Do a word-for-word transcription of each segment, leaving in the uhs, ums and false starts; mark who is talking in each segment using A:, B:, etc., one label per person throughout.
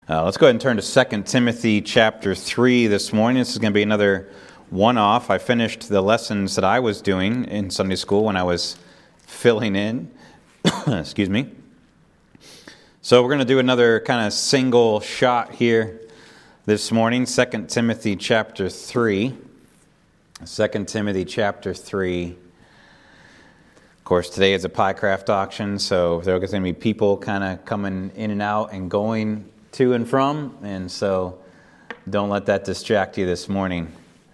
A: Uh, let's go ahead and turn to Second Timothy chapter three this morning. This is going to be another one-off. I finished the lessons that I was doing in Sunday school when I was filling in. Excuse me. So we're going to do another kind of single shot here this morning. Second Timothy chapter three. Second Timothy chapter three. Of course, today is a pie craft auction, so there are going to be people kind of coming in and out and going to and from, and so don't let that distract you this morning.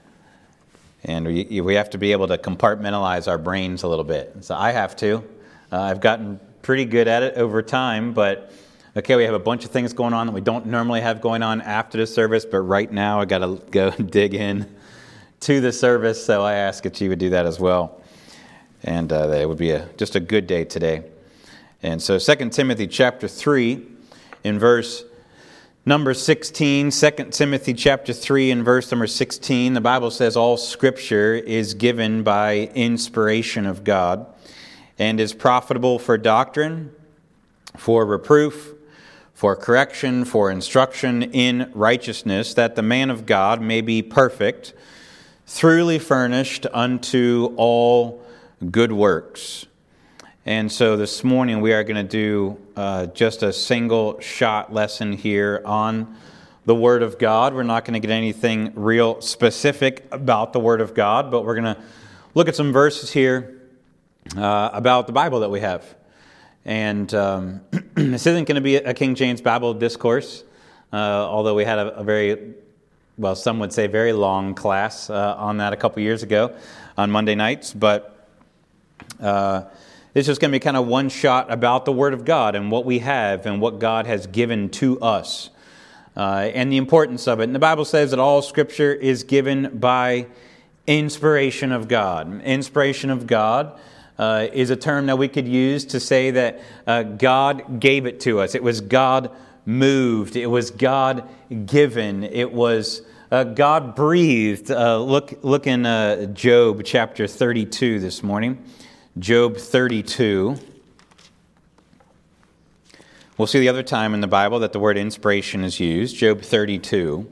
A: And we, we have to be able to compartmentalize our brains a little bit. So I have to. Uh, I've gotten pretty good at it over time, but okay, we have a bunch of things going on that we don't normally have going on after the service, but right now I got to go dig in to the service, so I ask that you would do that as well. And uh, it would be a, just a good day today. And so Second Timothy chapter three, in verse number sixteen, Second Timothy chapter three and verse number sixteen, the Bible says, all Scripture is given by inspiration of God and is profitable for doctrine, for reproof, for correction, for instruction in righteousness, that the man of God may be perfect, thoroughly furnished unto all good works. And so this morning we are going to do uh, just a single shot lesson here on the Word of God. We're not going to get anything real specific about the Word of God, but we're going to look at some verses here uh, about the Bible that we have. And um, this isn't going to be a King James Bible discourse, uh, although we had a, a very, well, some would say very long class uh, on that a couple years ago on Monday nights, but uh This is going to be kind of one shot about the Word of God and what we have and what God has given to us uh, and the importance of it. And the Bible says that all Scripture is given by inspiration of God. Inspiration of God uh, is a term that we could use to say that uh, God gave it to us. It was God moved. It was God given. It was uh, God breathed. Uh, look, look in uh, Job chapter thirty-two this morning. Job thirty-two. We'll see the other time in the Bible that the word inspiration is used. Job thirty-two.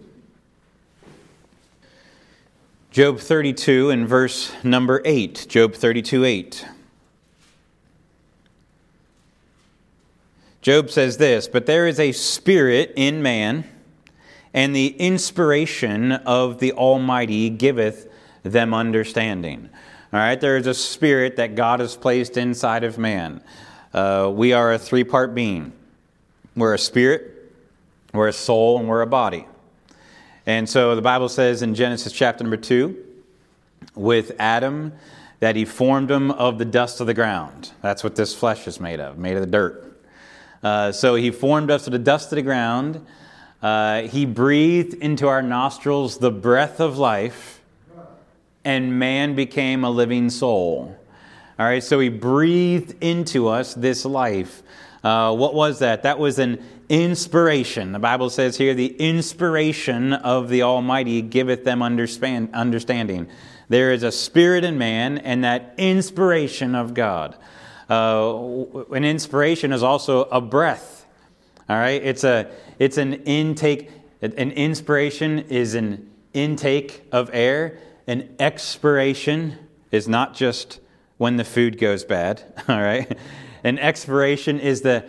A: Job thirty-two and verse number eight. Job thirty-two, eight. Job says this, but there is a spirit in man, and the inspiration of the Almighty giveth them understanding. All right, there is a spirit that God has placed inside of man. Uh, we are a three-part being. We're a spirit, we're a soul, and we're a body. And so the Bible says in Genesis chapter number two, with Adam, that he formed him of the dust of the ground. That's what this flesh is made of, made of the dirt. Uh, so he formed us of the dust of the ground. Uh, he breathed into our nostrils the breath of life, and man became a living soul. All right, so he breathed into us this life. Uh, what was that? That was an inspiration. The Bible says here, the inspiration of the Almighty giveth them understand, understanding. There is a spirit in man, and that inspiration of God. Uh, an inspiration is also a breath. All right, it's a it's an intake. An inspiration is an intake of air. An expiration is not just when the food goes bad, all right? An expiration is the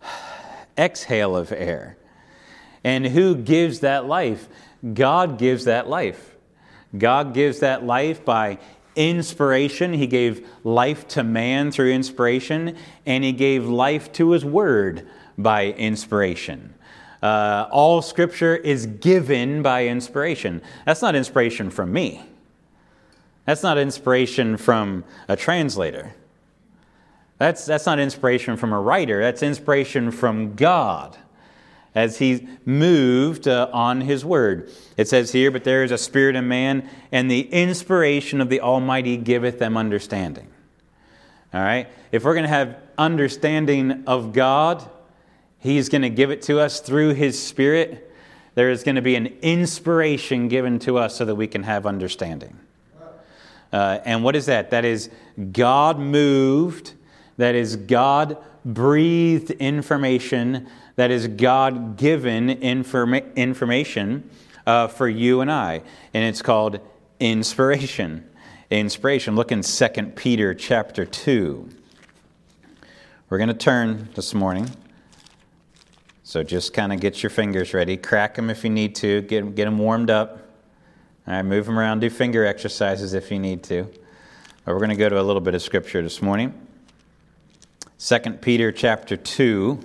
A: exhale of air. And who gives that life? God gives that life. God gives that life by inspiration. He gave life to man through inspiration, and He gave life to His Word by inspiration. Uh, all Scripture is given by inspiration. That's not inspiration from me. That's not inspiration from a translator. That's, that's not inspiration from a writer. That's inspiration from God as He moved uh, on His Word. It says here, but there is a spirit in man, and the inspiration of the Almighty giveth them understanding. All right? If we're going to have understanding of God, He's going to give it to us through His Spirit. There is going to be an inspiration given to us so that we can have understanding. Uh, and what is that? That is God moved. That is God breathed information that is God-given informa- information uh, for you and I. And it's called inspiration. Inspiration. Look in Second Peter chapter two. We're going to turn this morning. So just kind of get your fingers ready. Crack them if you need to. Get, get them warmed up. All right, move them around. Do finger exercises if you need to. But we're going to go to a little bit of Scripture this morning. Second Peter chapter two.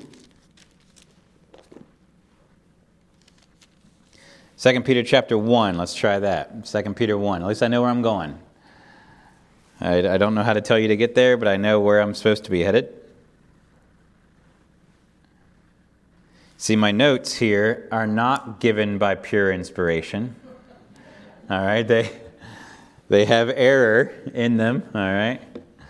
A: Second Peter chapter one. Let's try that. Second Peter one. At least I know where I'm going. I, I don't know how to tell you to get there, but I know where I'm supposed to be headed. See, my notes here are not given by pure inspiration. All right, they they have error in them. All right.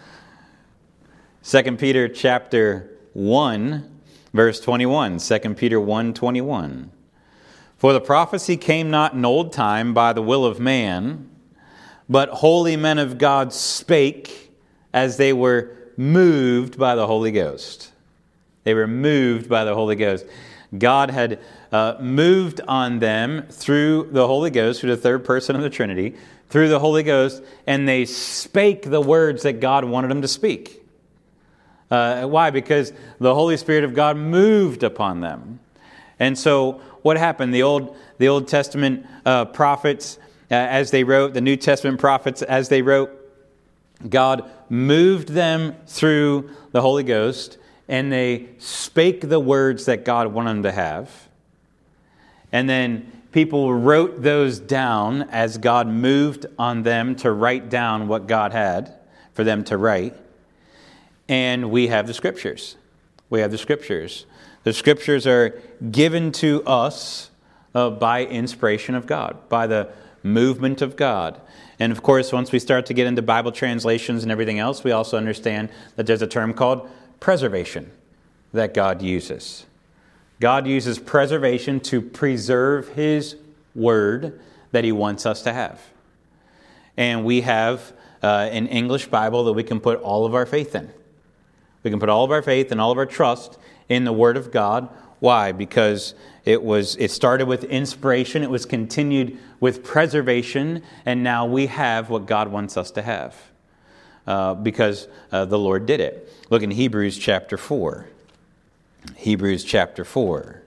A: Second Peter chapter one, verse twenty-one. Second Peter one twenty-one. For the prophecy came not in old time by the will of man, but holy men of God spake as they were moved by the Holy Ghost. They were moved by the Holy Ghost. God had uh, moved on them through the Holy Ghost, through the third person of the Trinity, through the Holy Ghost, and they spake the words that God wanted them to speak. Uh, why? Because the Holy Spirit of God moved upon them. And so what happened? The Old, the Old Testament uh, prophets, uh, as they wrote, the New Testament prophets, as they wrote, God moved them through the Holy Ghost, and they spake the words that God wanted them to have. And then people wrote those down as God moved on them to write down what God had for them to write. And we have the Scriptures. We have the Scriptures. The Scriptures are given to us uh, by inspiration of God, by the movement of God. And of course, once we start to get into Bible translations and everything else, we also understand that there's a term called preservation that God uses. God uses preservation to preserve His Word that He wants us to have. And we have uh, an English Bible that we can put all of our faith in. We can put all of our faith and all of our trust in the Word of God. Why? Because it was it started with inspiration, it was continued with preservation, and now we have what God wants us to have. Uh, because uh, the Lord did it. Look in Hebrews chapter four. Hebrews chapter four.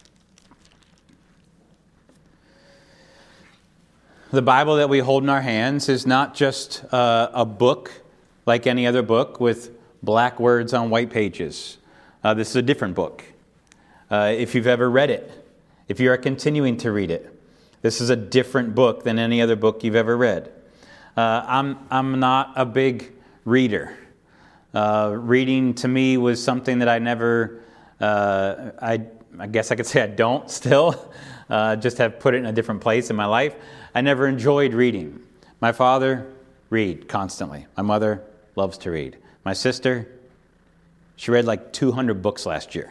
A: The Bible that we hold in our hands is not just uh, a book like any other book with black words on white pages. Uh, this is a different book. Uh, if you've ever read it, if you are continuing to read it, this is a different book than any other book you've ever read. Uh, I'm I'm not a big reader. Uh, reading to me was something that I never, uh, I I guess I could say I don't still, uh, just have put it in a different place in my life. I never enjoyed reading. My father, read constantly. My mother loves to read. My sister, she read like two hundred books last year.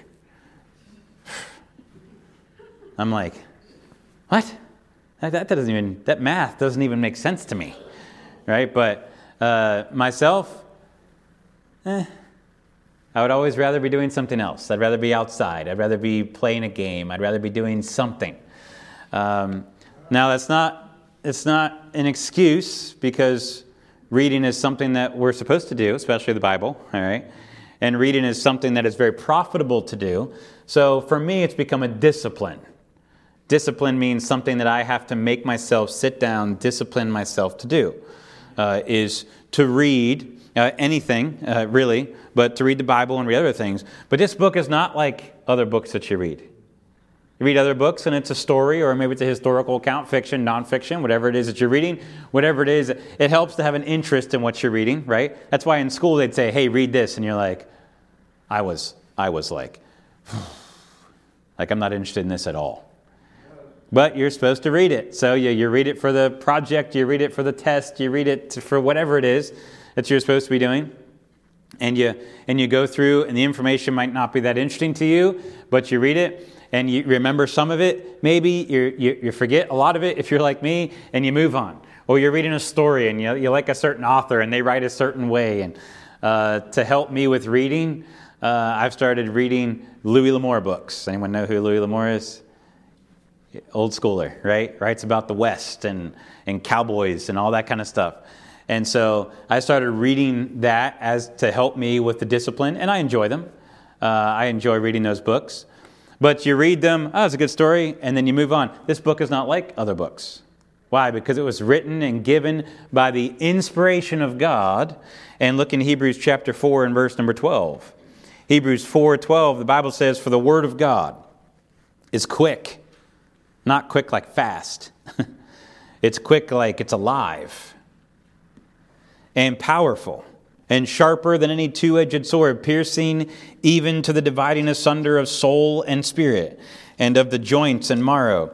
A: I'm like, what? That, that doesn't even, that math doesn't even make sense to me. Right? But uh, myself, eh, I would always rather be doing something else. I'd rather be outside. I'd rather be playing a game. I'd rather be doing something. Um, now, that's not, it's not an excuse, because reading is something that we're supposed to do, especially the Bible. All right? And reading is something that is very profitable to do. So for me, it's become a discipline. Discipline means something that I have to make myself sit down, discipline myself to do. Uh, is to read uh, anything, uh, really, but to read the Bible and read other things. But this book is not like other books that you read. You read other books and it's a story, or maybe it's a historical account, fiction, nonfiction, whatever it is that you're reading, whatever it is, it helps to have an interest in what you're reading, right? That's why in school they'd say, hey, read this, and you're like, I was, I was like, like I'm not interested in this at all. But you're supposed to read it. So you, you read it for the project, you read it for the test, you read it for whatever it is that you're supposed to be doing. And you and you go through, and the information might not be that interesting to you, but you read it, and you remember some of it. Maybe you you, you forget a lot of it if you're like me, and you move on. Or you're reading a story, and you, you like a certain author, and they write a certain way. And uh, to help me with reading, uh, uh, I've started reading Louis L'Amour books. Anyone know who Louis L'Amour is? Old schooler, right? Writes about the West and, and cowboys and all that kind of stuff. And so I started reading that as to help me with the discipline, and I enjoy them. Uh, I enjoy reading those books. But you read them, oh, it's a good story, and then you move on. This book is not like other books. Why? Because it was written and given by the inspiration of God. And look in Hebrews chapter four and verse number twelve. Hebrews four twelve, the Bible says, "For the word of God is quick." Not quick like fast. It's quick like it's alive. And powerful. And sharper than any two-edged sword, piercing even to the dividing asunder of soul and spirit, and of the joints and marrow,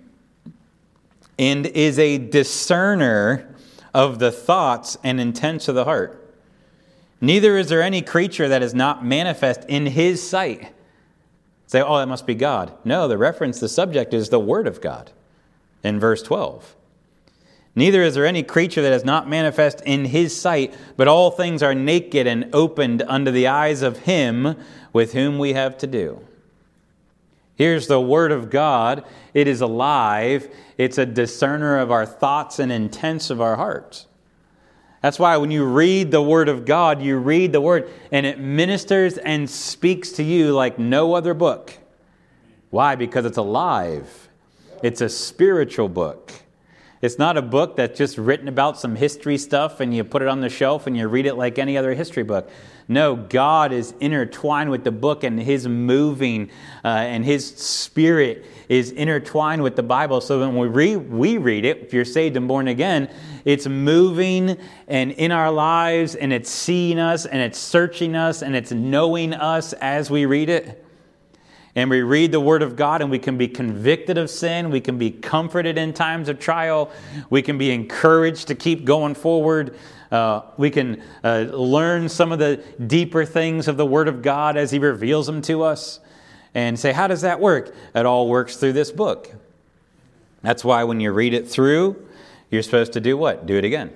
A: and is a discerner of the thoughts and intents of the heart. Neither is there any creature that is not manifest in his sight. Say, oh, that must be God. No, the reference, the subject is the Word of God in verse twelve. Neither is there any creature that is not manifest in his sight, but all things are naked and opened unto the eyes of him with whom we have to do. Here's the Word of God. It is alive. It's a discerner of our thoughts and intents of our hearts. That's why when you read the Word of God, you read the Word and it ministers and speaks to you like no other book. Why? Because it's alive. It's a spiritual book. It's not a book that's just written about some history stuff and you put it on the shelf and you read it like any other history book. No, God is intertwined with the book, and His moving uh, and His Spirit is intertwined with the Bible. So when we, re- we read it, if you're saved and born again, it's moving and in our lives, and it's seeing us, and it's searching us, and it's knowing us as we read it. And we read the Word of God and we can be convicted of sin. We can be comforted in times of trial. We can be encouraged to keep going forward. Uh, we can uh, learn some of the deeper things of the Word of God as He reveals them to us. And say, how does that work? It all works through this book. That's why when you read it through, you're supposed to do what? Do it again.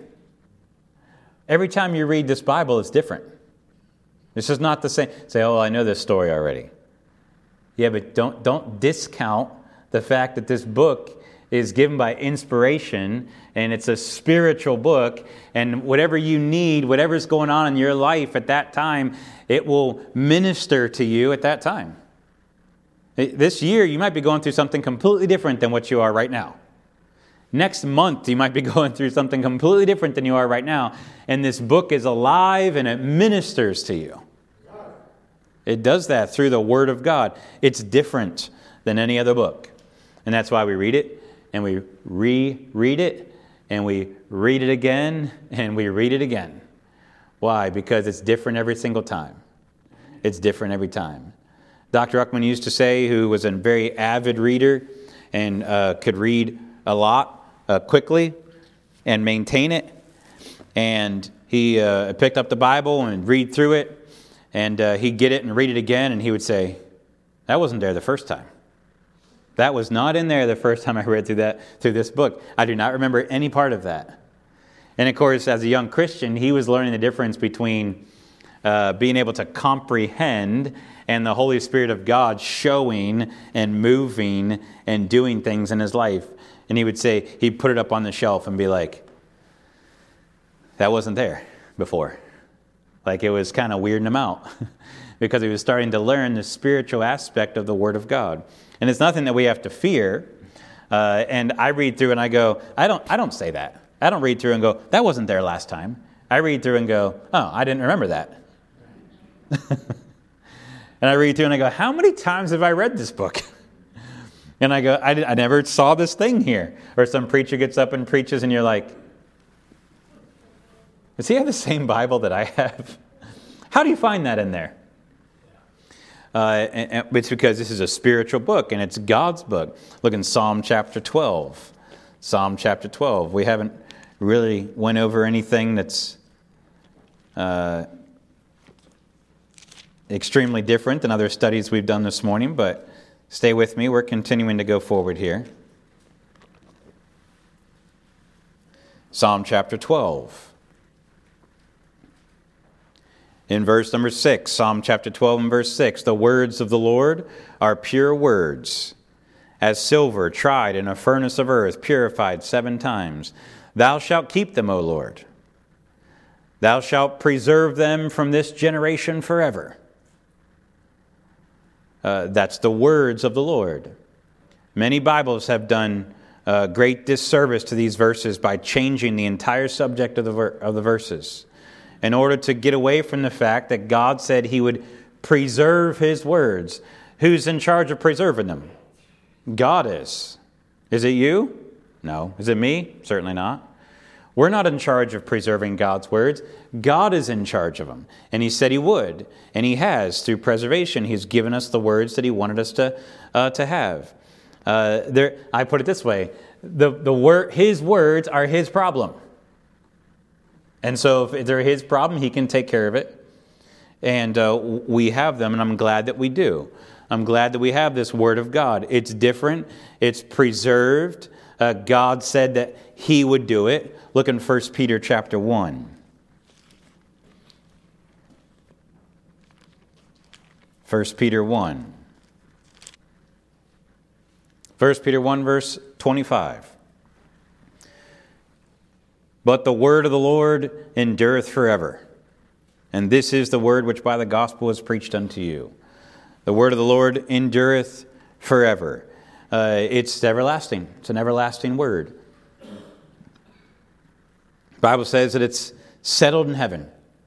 A: Every time you read this Bible, it's different. This is not the same. Say, oh, I know this story already. Yeah, but don't don't discount the fact that this book is given by inspiration, and it's a spiritual book, and whatever you need, whatever's going on in your life at that time, it will minister to you at that time. This year, you might be going through something completely different than what you are right now. Next month, you might be going through something completely different than you are right now, and this book is alive and it ministers to you. It does that through the Word of God. It's different than any other book. And that's why we read it, and we reread it, and we read it again, and we read it again. Why? Because it's different every single time. It's different every time. Doctor Uckman used to say, who was a very avid reader and uh, could read a lot uh, quickly and maintain it. And he uh, picked up the Bible and read through it. And uh, he'd get it and read it again, and he would say, that wasn't there the first time. That was not in there the first time I read through that through this book. I do not remember any part of that. And of course, as a young Christian, he was learning the difference between uh, being able to comprehend and the Holy Spirit of God showing and moving and doing things in his life. And he would say, he'd put it up on the shelf and be like, that wasn't there before. Like it was kind of weirding him out because he was starting to learn the spiritual aspect of the Word of God. And it's nothing that we have to fear. Uh, and I read through and I go, I don't I don't say that. I don't read through and go, that wasn't there last time. I read through and go, oh, I didn't remember that. And I read through and I go, how many times have I read this book? And I go, I, I never saw this thing here. Or some preacher gets up and preaches and you're like, does he have the same Bible that I have? How do you find that in there? Uh, and, and it's because this is a spiritual book and it's God's book. Look in Psalm chapter twelve. Psalm chapter twelve. We haven't really went over anything that's uh, extremely different than other studies we've done this morning, but stay with me. We're continuing to go forward here. Psalm chapter twelve. In verse number six, Psalm chapter twelve and verse six, the words of the Lord are pure words, as silver tried in a furnace of earth, purified seven times. Thou shalt keep them, O Lord. Thou shalt preserve them from this generation forever. Uh, that's the words of the Lord. Many Bibles have done uh, great disservice to these verses by changing the entire subject of the ver- of the verses, in order to get away from the fact that God said He would preserve His words. Who's in charge of preserving them? God is. Is it you? No. Is it me? Certainly not. We're not in charge of preserving God's words. God is in charge of them. And He said He would. And He has through preservation. He's given us the words that He wanted us to uh, to have. Uh, there, I put it this way. The, the word, His words are His problem. And so if they're His problem, He can take care of it. And uh, we have them, and I'm glad that we do. I'm glad that we have this Word of God. It's different. It's preserved. Uh, God said that He would do it. Look in First Peter chapter one. First Peter one. First Peter one, verse twenty-five. But the word of the Lord endureth forever. And this is the word which by the gospel is preached unto you. The word of the Lord endureth forever. Uh, it's everlasting. It's an everlasting word. The Bible says that it's settled in heaven.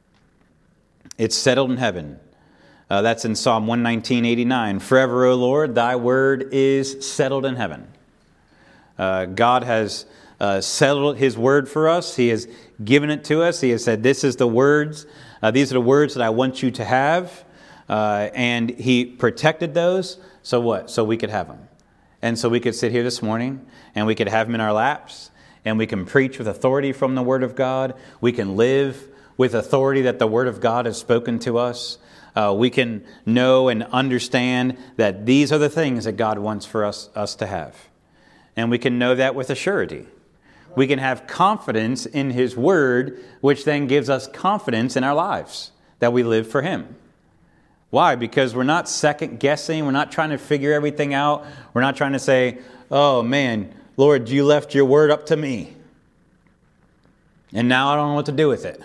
A: It's settled in heaven. Uh, that's in Psalm one nineteen, eighty-nine. Forever, O Lord, thy word is settled in heaven. Uh, God has uh, settled His word for us. He has given it to us. He has said, this is the words. Uh, these are the words that I want you to have. Uh, and He protected those. So what? So we could have them. And so we could sit here this morning and we could have them in our laps. And we can preach with authority from the Word of God. We can live with authority that the Word of God has spoken to us. Uh, we can know and understand that these are the things that God wants for us, us to have. And we can know that with a surety. We can have confidence in His Word, which then gives us confidence in our lives, that we live for Him. Why? Because we're not second guessing. We're not trying to figure everything out. We're not trying to say, oh man, Lord, you left your word up to me. And now I don't know what to do with it.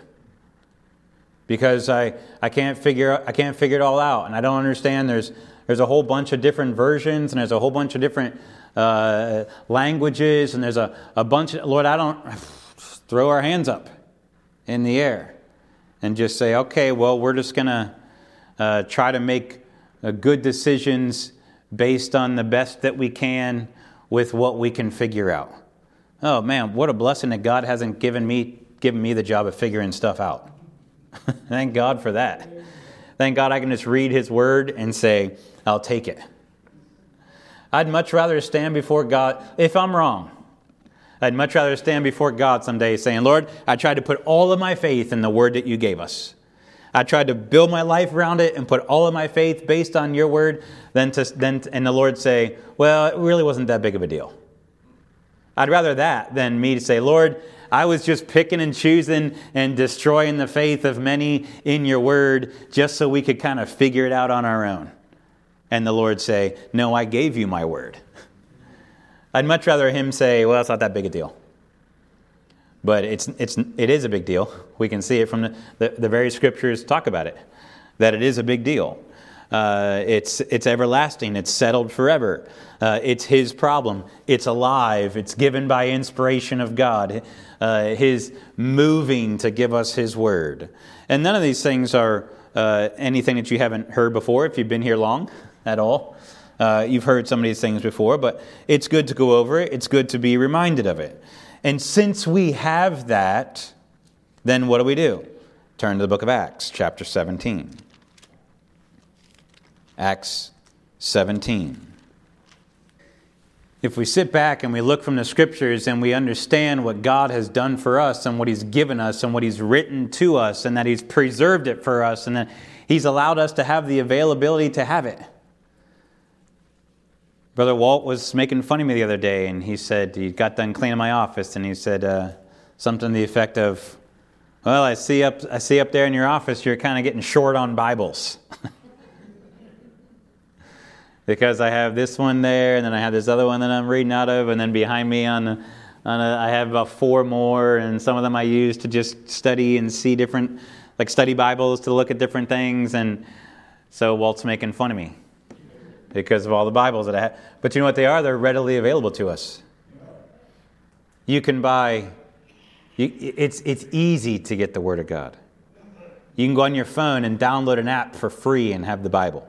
A: Because I, I can't figure I can't figure it all out. And I don't understand. There's there's a whole bunch of different versions, and there's a whole bunch of different uh, languages, and there's a, a bunch of, Lord, I don't, throw our hands up in the air and just say, okay, well, we're just going to uh, try to make uh, good decisions based on the best that we can with what we can figure out. Oh man, what a blessing that God hasn't given me given me the job of figuring stuff out. Thank God for that. Thank God I can just read His Word and say, I'll take it. I'd much rather stand before God, if I'm wrong, I'd much rather stand before God someday saying, Lord, I tried to put all of my faith in the Word that you gave us. I tried to build my life around it and put all of my faith based on your Word, than to, then, and the Lord say, well, it really wasn't that big of a deal. I'd rather that than me to say, Lord, I was just picking and choosing and destroying the faith of many in your Word just so we could kind of figure it out on our own. And the Lord say, no, I gave you my Word. I'd much rather Him say, well, it's not that big a deal. But it's it's it is a big deal. We can see it from the, the, the very scriptures talk about it, that it is a big deal. Uh, it's it's everlasting. It's settled forever. Uh, it's His problem. It's alive. It's given by inspiration of God. Uh, his moving to give us His Word. And none of these things are uh, anything that you haven't heard before if you've been here long at all. Uh, you've heard some of these things before, but it's good to go over it. It's good to be reminded of it. And since we have that, then what do we do? Turn to the book of Acts, chapter seventeen. Acts seventeen. If we sit back and we look from the scriptures and we understand what God has done for us and what He's given us and what He's written to us and that He's preserved it for us and that He's allowed us to have the availability to have it. Brother Walt was making fun of me the other day, and he said, he got done cleaning my office, and he said uh, something to the effect of, Well, I see up I see up there in your office you're kind of getting short on Bibles. Because I have this one there, and then I have this other one that I'm reading out of, and then behind me on, the, on a, I have about four more, and some of them I use to just study and see different, like study Bibles to look at different things, and so Walt's making fun of me because of all the Bibles that I have. But you know what they are? They're readily available to us. You can buy, you, it's it's easy to get the Word of God. You can go on your phone and download an app for free and have the Bible.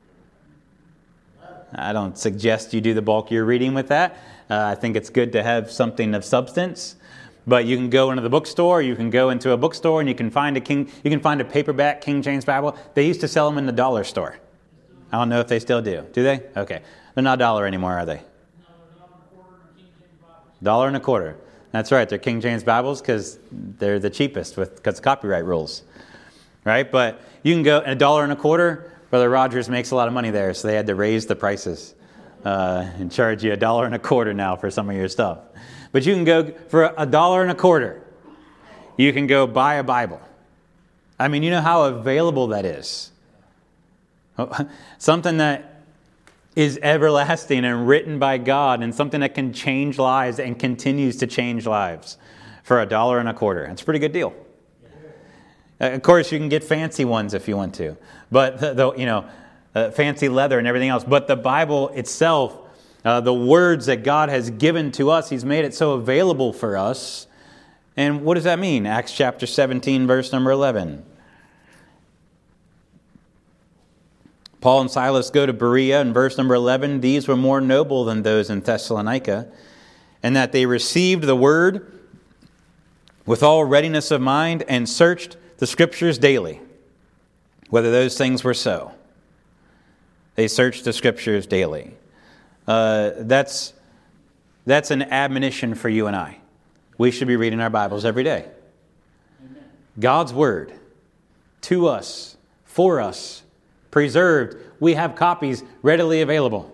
A: I don't suggest you do the bulk of your reading with that. Uh, I think it's good to have something of substance. But you can go into the bookstore. You can go into a bookstore and you can find a King. You can find a paperback King James Bible. They used to sell them in the dollar store. I don't know if they still do. Do they? Okay, they're not a dollar anymore, are they? Dollar and a quarter. That's right. They're King James Bibles because they're the cheapest with because copyright rules, right? But you can go a dollar and a quarter. Brother Rogers makes a lot of money there, so they had to raise the prices uh, and charge you a dollar and a quarter now for some of your stuff. But you can go for a dollar and a quarter. You can go buy a Bible. I mean, you know how available that is. Something that is everlasting and written by God, and something that can change lives and continues to change lives for a dollar and a quarter. It's a pretty good deal. Uh, of course, you can get fancy ones if you want to, but the, the you know, uh, fancy leather and everything else. But the Bible itself, uh, the words that God has given to us, He's made it so available for us. And what does that mean? Acts chapter seventeen, verse number eleven. Paul and Silas go to Berea, in verse number eleven. These were more noble than those in Thessalonica, and that they received the word with all readiness of mind and searched the Scriptures daily, whether those things were so. They searched the Scriptures daily. Uh, that's, that's an admonition for you and I. We should be reading our Bibles every day. Amen. God's Word, to us, for us, preserved. We have copies readily available.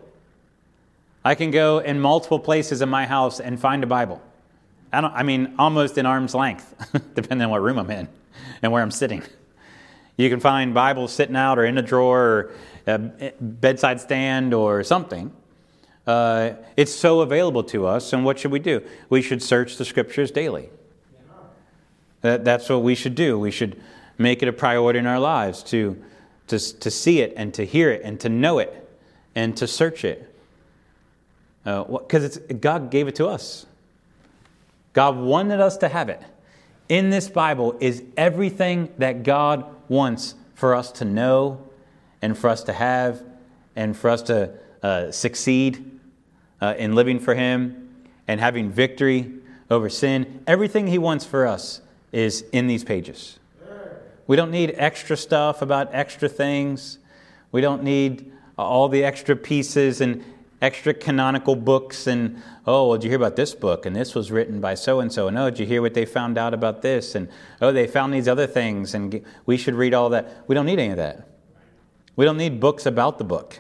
A: I can go in multiple places in my house and find a Bible. I, don't, I mean, almost in arm's length, depending on what room I'm in and where I'm sitting. You can find Bibles sitting out or in a drawer or a bedside stand or something. Uh, it's so available to us, and what should we do? We should search the Scriptures daily. That, that's what we should do. We should make it a priority in our lives to, to, to see it and to hear it and to know it and to search it. Because uh, it's God gave it to us. God wanted us to have it. In this Bible is everything that God wants for us to know and for us to have and for us to uh, succeed uh, in living for Him and having victory over sin. Everything He wants for us is in these pages. We don't need extra stuff about extra things. We don't need all the extra pieces and extra canonical books and, oh, well, did you hear about this book? And this was written by so-and-so. And, oh, did you hear what they found out about this? And, oh, they found these other things. And we should read all that. We don't need any of that. We don't need books about the book.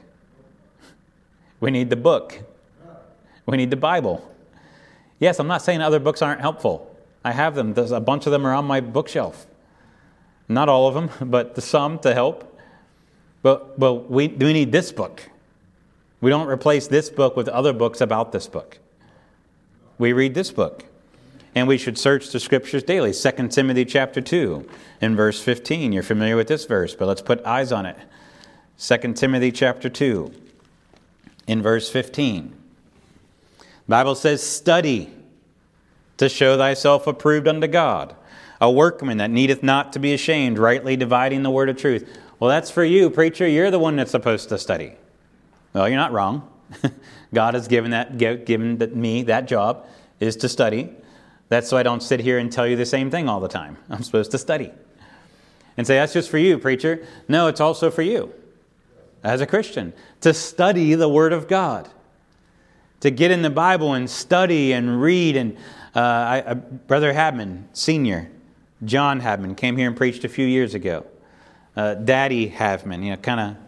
A: We need the book. We need the Bible. Yes, I'm not saying other books aren't helpful. I have them. There's a bunch of them are on my bookshelf. Not all of them, but some to help. But, but we, we need this book. We don't replace this book with other books about this book. We read this book. And we should search the Scriptures daily. Second Timothy chapter two in verse fifteen. You're familiar with this verse, but let's put eyes on it. Second Timothy chapter two in verse fifteen. The Bible says, study to show thyself approved unto God, a workman that needeth not to be ashamed, rightly dividing the word of truth. Well, that's for you, preacher. You're the one that's supposed to study. Well, you're not wrong. God has given that given me that job is to study. That's so I don't sit here and tell you the same thing all the time. I'm supposed to study. And say, that's just for you, preacher. No, it's also for you as a Christian to study the Word of God. To get in the Bible and study and read. And uh, I, uh, Brother Habman, Senior, John Habman, came here and preached a few years ago. Uh, Daddy Habman, you know, kind of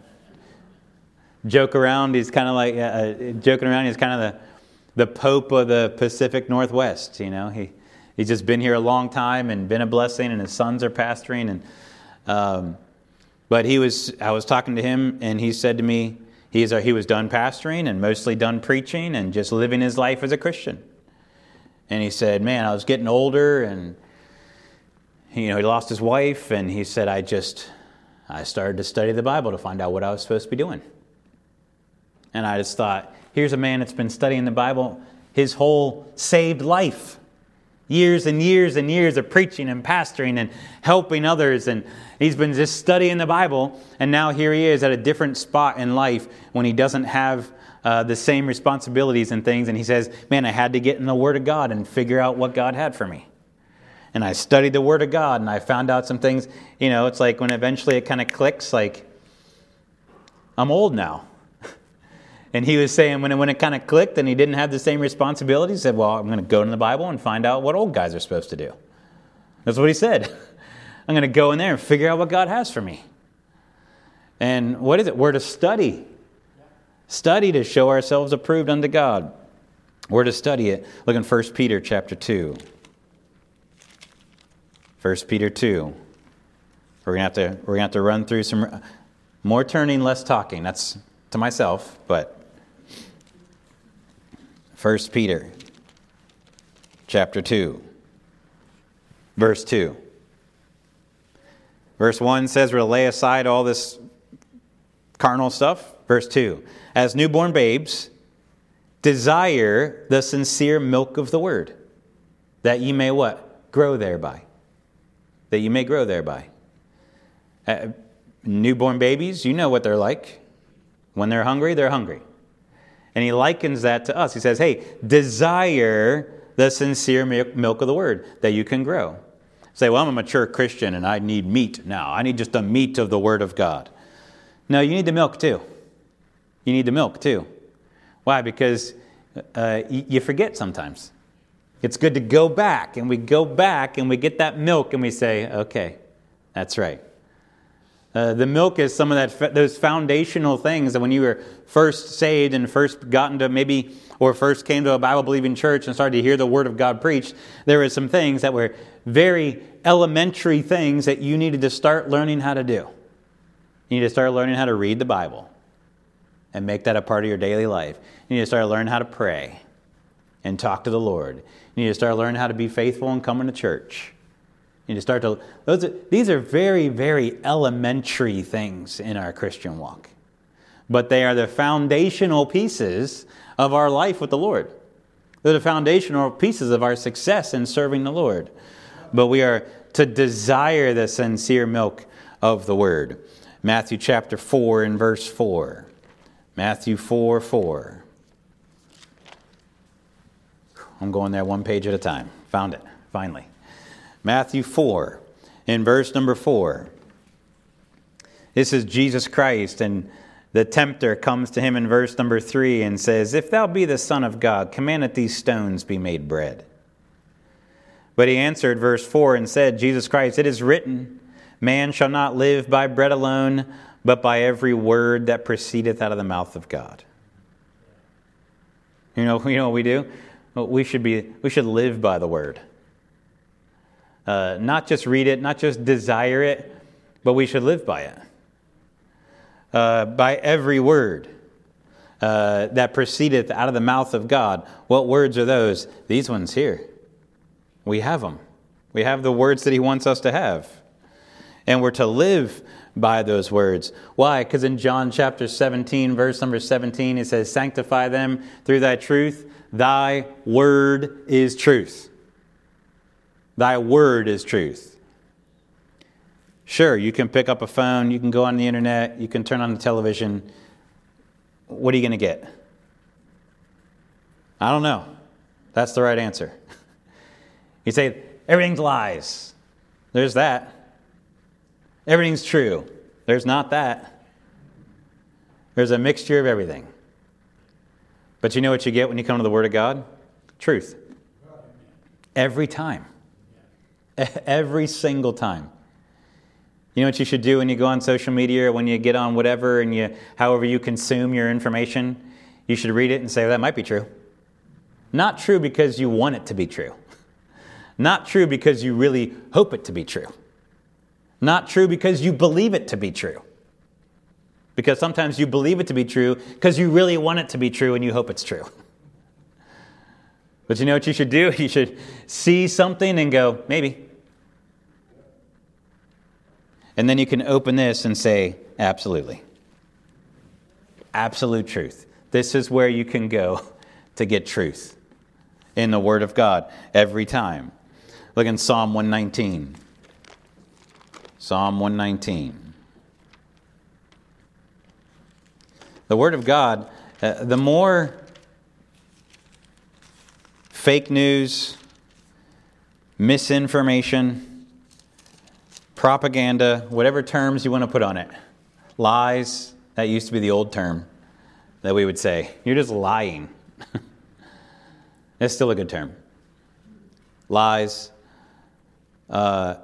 A: joke around. He's kind of like uh, joking around. He's kind of the the Pope of the Pacific Northwest. You know, he He's just been here a long time and been a blessing, and his sons are pastoring. And um, but he was, I was talking to him, and he said to me, he's he was done pastoring and mostly done preaching and just living his life as a Christian. And he said, man, I was getting older, and you know, he lost his wife, and he said, I just, I started to study the Bible to find out what I was supposed to be doing. And I just thought, here's a man that's been studying the Bible his whole saved life. Years and years and years of preaching and pastoring and helping others. And he's been just studying the Bible. And now here he is at a different spot in life when he doesn't have uh, the same responsibilities and things. And he says, man, I had to get in the Word of God and figure out what God had for me. And I studied the Word of God, and I found out some things. You know, it's like when eventually it kind of clicks, like, I'm old now. And he was saying when it, when it kind of clicked and he didn't have the same responsibility, he said, well, I'm going to go in the Bible and find out what old guys are supposed to do. That's what he said. I'm going to go in there and figure out what God has for me. And what is it? We're to study. Study to show ourselves approved unto God. We're to study it. Look in First Peter chapter two. First Peter two. We're going to have to, we're going to have to run through some more turning, less talking. That's to myself, but First Peter chapter two, verse two. Verse one says we're to lay aside all this carnal stuff. Verse two, as newborn babes, desire the sincere milk of the word, that ye may what? Grow thereby. That you may grow thereby. Uh, newborn babies, you know what they're like. When they're hungry, they're hungry. And he likens that to us. He says, hey, desire the sincere milk of the word, that you can grow. Say, well, I'm a mature Christian and I need meat now. I need just the meat of the word of God. No, you need the milk too. You need the milk too. Why? Because uh, you forget sometimes. It's good to go back, and we go back and we get that milk and we say, okay, that's right. Uh, the milk is some of that those foundational things that when you were first saved and first gotten to maybe, or first came to a Bible-believing church and started to hear the Word of God preached, there were some things that were very elementary things that you needed to start learning how to do. You need to start learning how to read the Bible and make that a part of your daily life. You need to start learning how to pray and talk to the Lord. You need to start learning how to be faithful and coming to church. You need to start to, those are, these are very, very elementary things in our Christian walk. But they are the foundational pieces of our life with the Lord. They're the foundational pieces of our success in serving the Lord. But we are to desire the sincere milk of the Word. Matthew chapter four and verse four. Matthew four, four. I'm going there one page at a time. Found it, finally. Matthew four, in verse number four. This is Jesus Christ, and the tempter comes to him in verse number three and says, if thou be the Son of God, command that these stones be made bread. But he answered, verse four, and said, Jesus Christ, it is written, man shall not live by bread alone, but by every word that proceedeth out of the mouth of God. You know, you know what we do? We should be, we should live by the word. Uh, not just read it, not just desire it, but we should live by it. Uh, by every word uh, that proceedeth out of the mouth of God. What words are those? These ones here. We have them. We have the words that he wants us to have. And we're to live by those words. Why? Because in John chapter seventeen, verse number seventeen, it says, sanctify them through thy truth. Thy word is truth. Thy word is truth. Sure, you can pick up a phone, you can go on the internet, you can turn on the television. What are you going to get? I don't know. That's the right answer. You say, everything's lies. There's that. Everything's true. There's not that. There's a mixture of everything. But you know what you get when you come to the Word of God? Truth. Every time. Every single time. You know what you should do when you go on social media or when you get on whatever and you, however you consume your information? You should read it and say, well, that might be true. Not true because you want it to be true. Not true because you really hope it to be true. Not true because you believe it to be true. Because sometimes you believe it to be true because you really want it to be true and you hope it's true. But you know what you should do? You should see something and go, maybe. And then you can open this and say, absolutely. Absolute truth. This is where you can go to get truth in the Word of God every time. Look in Psalm one nineteen. Psalm one nineteen. The Word of God, uh, the more fake news, misinformation, propaganda, whatever terms you want to put on it, lies, that used to be the old term that we would say. You're just lying. It's still a good term. Lies. Uh,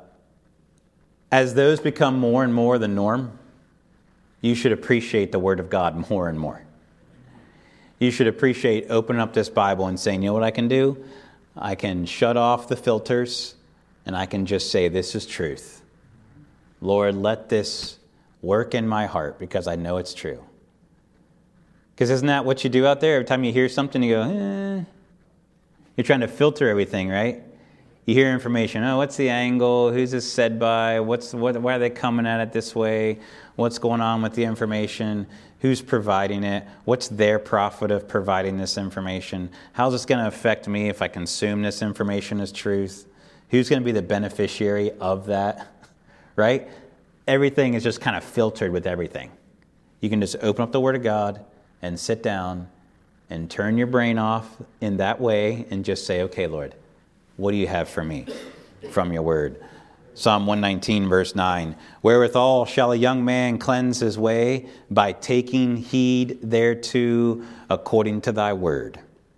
A: as those become more and more the norm, you should appreciate the Word of God more and more. You should appreciate opening up this Bible and saying, you know what I can do? I can shut off the filters and I can just say, this is truth. Lord, let this work in my heart because I know it's true. Because isn't that what you do out there? Every time you hear something, you go, eh. You're trying to filter everything, right? You hear information. Oh, what's the angle? Who's this said by? What's what? Why are they coming at it this way? What's going on with the information? Who's providing it? What's their profit of providing this information? How's this going to affect me if I consume this information as truth? Who's going to be the beneficiary of that? Right? Everything is just kind of filtered with everything. You can just open up the Word of God and sit down and turn your brain off in that way and just say, okay, Lord, what do you have for me from your Word? Psalm one nineteen, verse nine. Wherewithal shall a young man cleanse his way? By taking heed thereto according to thy word.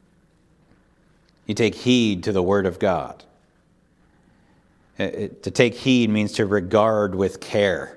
A: You take heed to the Word of God. It, to take heed means to regard with care.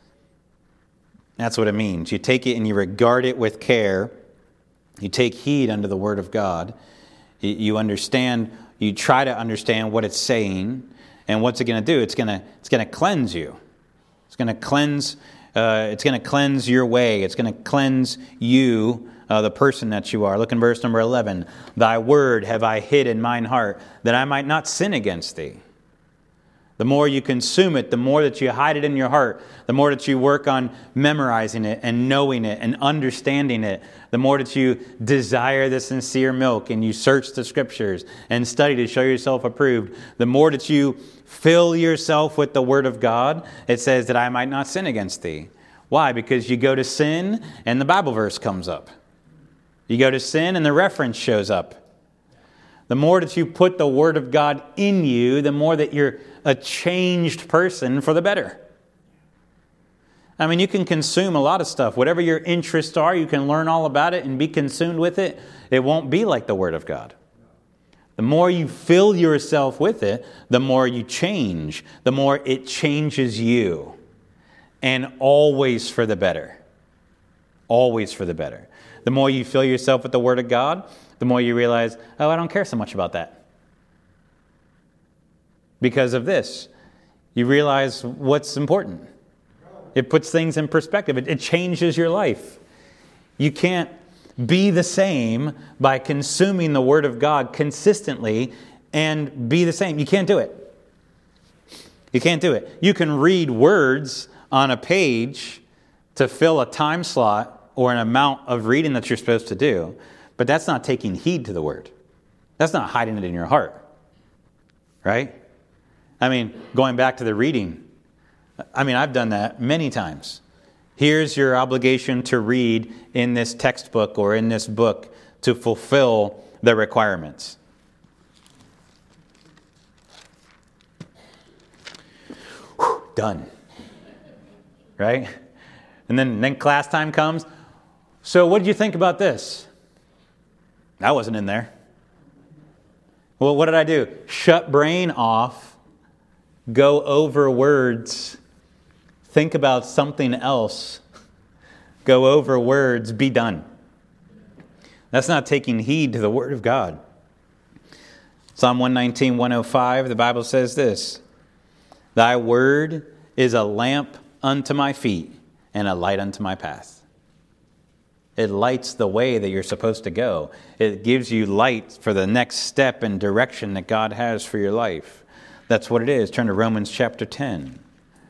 A: That's what it means. You take it and you regard it with care. You take heed unto the Word of God. You, you understand, you try to understand what it's saying. And what's it going to do? It's going to it's going to cleanse you. It's going to cleanse. Uh, it's going to cleanse your way. It's going to cleanse you, uh, the person that you are. Look in verse number eleven. Thy word have I hid in mine heart, that I might not sin against thee. The more you consume it, the more that you hide it in your heart, the more that you work on memorizing it and knowing it and understanding it, the more that you desire the sincere milk and you search the Scriptures and study to show yourself approved, the more that you fill yourself with the Word of God, it says that I might not sin against thee. Why? Because you go to sin and the Bible verse comes up. You go to sin and the reference shows up. The more that you put the Word of God in you, the more that you're a changed person for the better. I mean, you can consume a lot of stuff. Whatever your interests are, you can learn all about it and be consumed with it. It won't be like the Word of God. The more you fill yourself with it, the more you change. The more it changes you. And always for the better. Always for the better. The more you fill yourself with the Word of God, the more you realize, oh, I don't care so much about that. Because of this, you realize what's important. It puts things in perspective. It, it changes your life. You can't be the same by consuming the Word of God consistently and be the same. You can't do it. You can't do it. You can read words on a page to fill a time slot or an amount of reading that you're supposed to do. But that's not taking heed to the Word. That's not hiding it in your heart. Right? I mean, going back to the reading. I mean, I've done that many times. Here's your obligation to read in this textbook or in this book to fulfill the requirements. Whew, done. Right? And then, then class time comes. So what did you think about this? That wasn't in there. Well, what did I do? Shut brain off, go over words, think about something else, go over words, be done. That's not taking heed to the Word of God. Psalm one nineteen, one oh five, the Bible says this, Thy word is a lamp unto my feet and a light unto my path. It lights the way that you're supposed to go. It gives you light for the next step and direction that God has for your life. That's what it is. Turn to Romans chapter ten.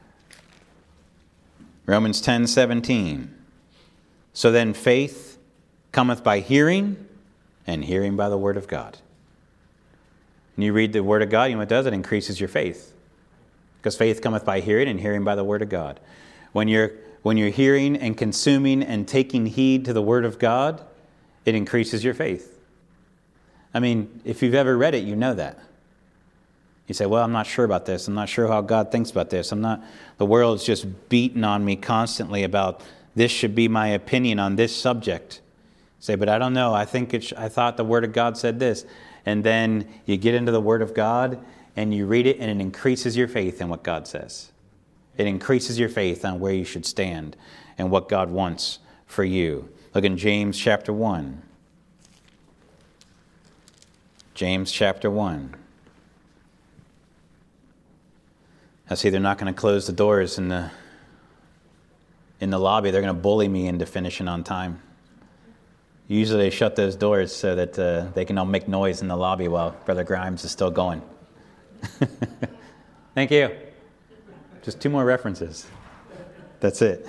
A: Romans ten, seventeen. So then faith cometh by hearing, and hearing by the word of God. And you read the word of God, you know what it does? It increases your faith. Because faith cometh by hearing, and hearing by the word of God. When you're when you're hearing and consuming and taking heed to the word of God, it increases your faith. I mean, if you've ever read it, you know that. You say, well, I'm not sure about this. I'm not sure how God thinks about this. I'm not, the world's just beating on me constantly about this should be my opinion on this subject. You say, but I don't know. I think it's, I thought the word of God said this. And then you get into the word of God and you read it and it increases your faith in what God says. It increases your faith on where you should stand and what God wants for you. Look in James chapter one. James chapter one. I see they're not going to close the doors in the in the lobby. They're going to bully me into finishing on time. Usually they shut those doors so that uh, they can all make noise in the lobby while Brother Grimes is still going. Thank you. Just two more references. That's it.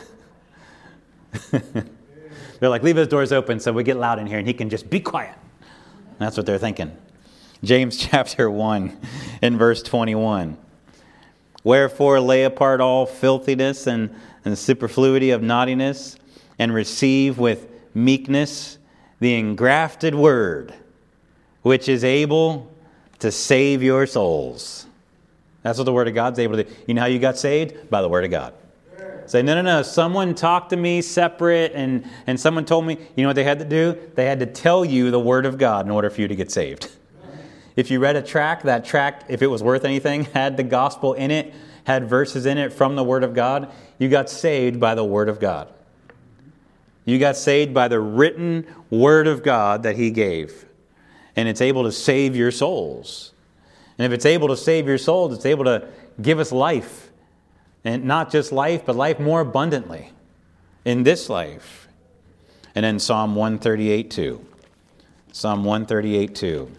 A: They're like, leave those doors open so we get loud in here and he can just be quiet. That's what they're thinking. James chapter one and verse twenty-one. Wherefore lay apart all filthiness and, and the superfluity of naughtiness, and receive with meekness the engrafted word, which is able to save your souls. That's what the word of God's able to do. You know how you got saved? By the word of God. Say, no, no, no. Someone talked to me separate and, and someone told me, you know what they had to do? They had to tell you the word of God in order for you to get saved. If you read a tract, that tract, if it was worth anything, had the gospel in it, had verses in it from the word of God, you got saved by the word of God. You got saved by the written word of God that he gave. And it's able to save your souls. And if it's able to save your souls, it's able to give us life. And not just life, but life more abundantly in this life. And then Psalm one thirty-eight two. Psalm one thirty-eight two.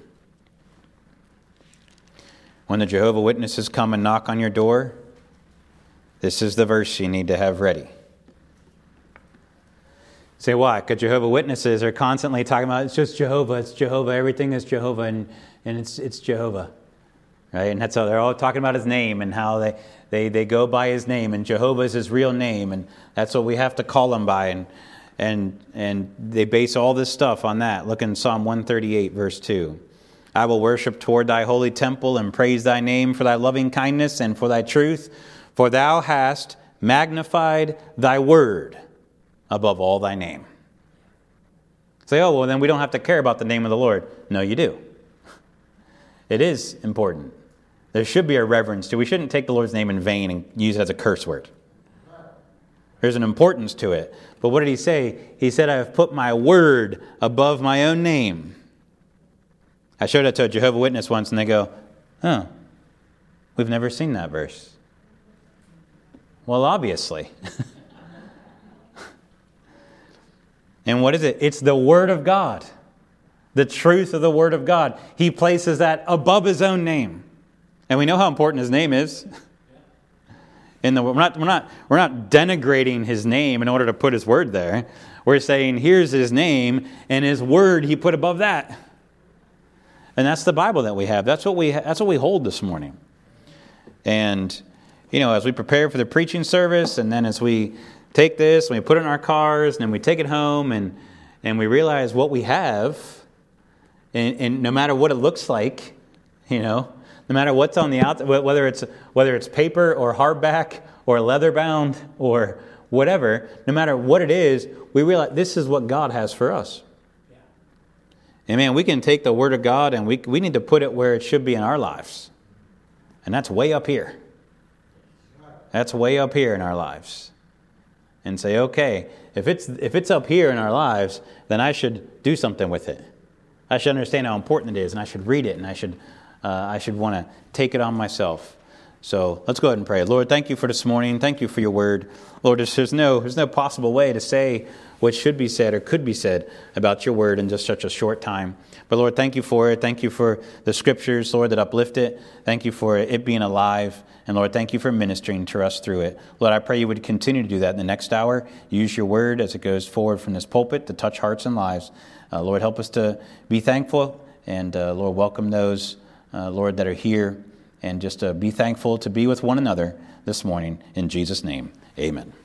A: When the Jehovah's Witnesses come and knock on your door, this is the verse you need to have ready. Say why? Because Jehovah's Witnesses are constantly talking about it's just Jehovah, it's Jehovah, everything is Jehovah, and, and it's it's Jehovah. Right? And that's how they're all talking about his name and how they, they, they go by his name, and Jehovah is his real name, and that's what we have to call him by. And and and they base all this stuff on that. Look in Psalm one thirty-eight, verse two. I will worship toward thy holy temple and praise thy name for thy loving kindness and for thy truth, for thou hast magnified thy word above all thy name. Say, oh, well, then we don't have to care about the name of the Lord. No, you do. It is important. There should be a reverence to it. We shouldn't take the Lord's name in vain and use it as a curse word. There's an importance to it. But what did he say? He said, I have put my word above my own name. I showed it to a Jehovah's Witness once and they go, oh, we've never seen that verse. Well, obviously. And what is it? It's the Word of God. The truth of the Word of God. He places that above his own name. And we know how important his name is. In the, we're not, we're not, we're not denigrating his name in order to put his word there. We're saying, here's his name, and his word he put above that. And that's the Bible that we have. That's what we, that's what we hold this morning. And, you know, as we prepare for the preaching service, and then as we take this and we put it in our cars, and then we take it home, and, and we realize what we have, and, and no matter what it looks like, you know, no matter what's on the outside, whether it's whether it's paper or hardback or leather bound or whatever, no matter what it is, we realize this is what God has for us. Yeah. And man, we can take the Word of God and we we need to put it where it should be in our lives. And that's way up here. That's way up here in our lives. And say, okay, if it's if it's up here in our lives, then I should do something with it. I should understand how important it is, and I should read it, and I should uh, I should want to take it on myself. So let's go ahead and pray. Lord, thank you for this morning. Thank you for your word. Lord, there's, there's no there's no possible way to say what should be said or could be said about your word in just such a short time. But Lord, thank you for it. Thank you for the scriptures, Lord, that uplift it. Thank you for it being alive. And Lord, thank you for ministering to us through it. Lord, I pray you would continue to do that in the next hour. Use your word as it goes forward from this pulpit to touch hearts and lives. Uh, Lord, help us to be thankful. And uh, Lord, welcome those, uh, Lord, that are here. And just uh, be thankful to be with one another this morning. In Jesus' name, amen.